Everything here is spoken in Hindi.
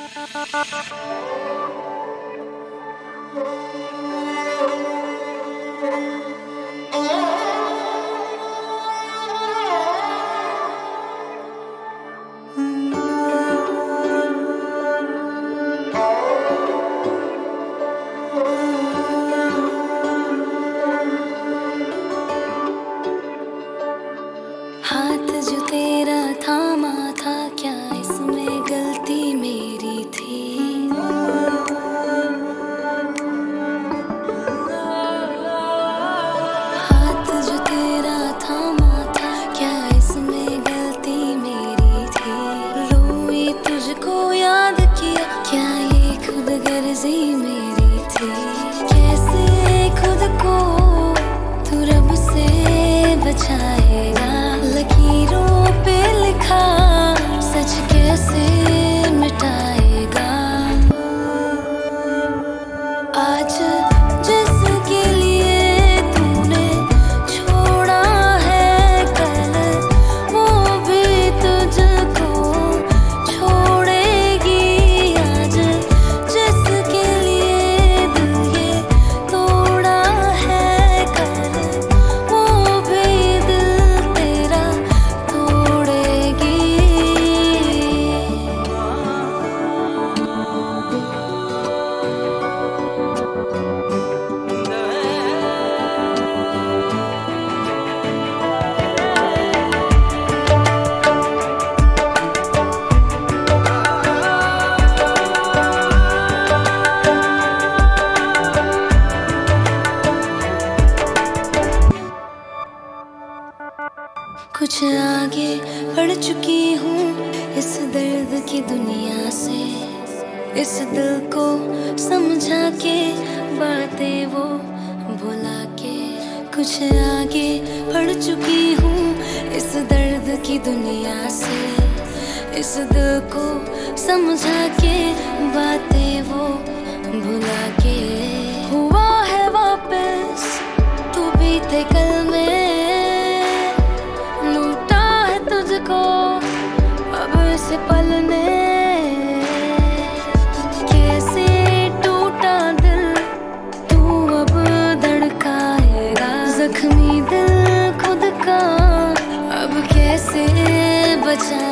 हाथ जो तेरा थामा था, क्या इसमें गलती मेरी थी? हाथ जो तेरा थामा था, क्या इसमें गलती मेरी थी? रोई तुझको याद किया, क्या ये खुद गर्जी मेरी थी? कैसे खुद को तू रब से बचाएगा? लकीरों पे लिखा सच कैसे मिटाएगा? आज जिसके लिए तूने छोड़ा है कल, वो भी तुझको छोड़ेगी। आज जिसके लिए दिल ये तोड़ा है कल, वो भी दिल तेरा तोड़ेगी। कुछ आगे बढ़ चुकी हूँ इस दर्द की दुनिया से, इस दिल को समझा के बातें वो भुला के। कुछ आगे बढ़ चुकी हूँ इस दर्द की दुनिया से, इस दिल को समझा के बातें वो भुला के। हुआ है वापस तू बीते कल में, अब इस पल ने कैसे टूटा दिल तू अब धड़काएगा? जख्मी दिल खुद का अब कैसे बचा